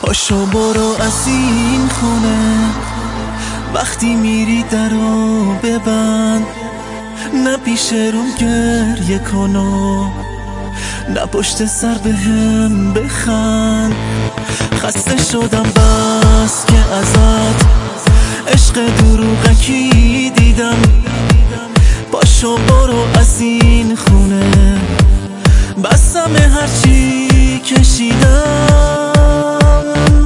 پاشو برو از این خونه، وقتی میری درو ببند، نه پیش روم گریه کنو، نه پشت سر بهم بخند. خسته شدم بس که ازت عشق دروغکی دیدم. پاشو برو از این خونه، بسم هرچی کشیدم.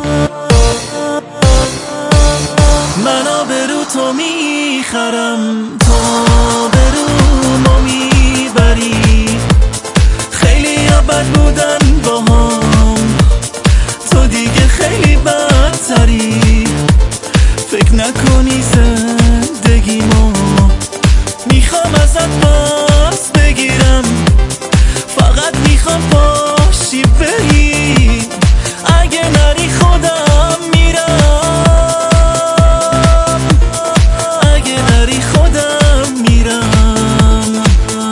من آبرو تو میخرم، تو برو میبری. خیلی بد بودن با هم، تو دیگه خیلی بدتری. فکر نکنی زندگیمو میخوام ازت پس بگیرم، فقط میخوام باشی بری. اگه نری خودم میرم، اگه نری خودم میرم.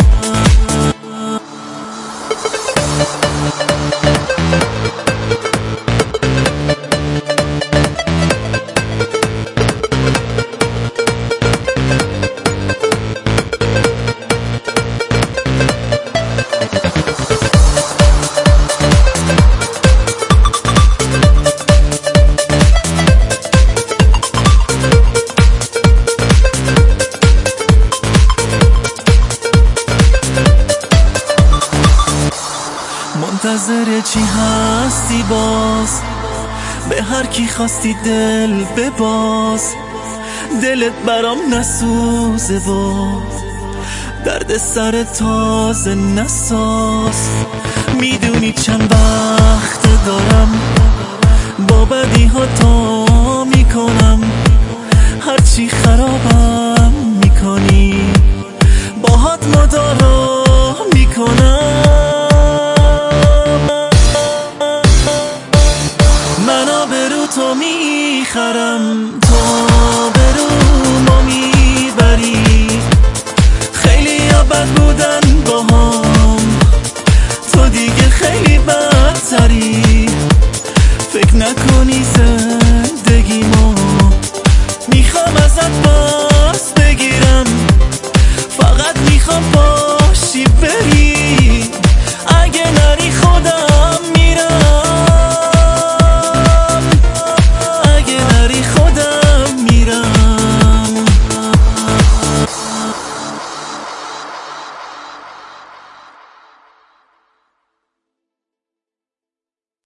منتظر چی هستی باز؟ به هر کی خواستی دل بباز. دلت برام نسوزه و درد سر تازه نساز. میدونی چند وقت دارم با بدی ها تا میکنم. هرچی خرابم میکنی باهات مدارا میکنم. تو میخرم، تو برو ما میبری. خیلی بد بودن با هم، تو دیگه خیلی بدتری. فکر نکنی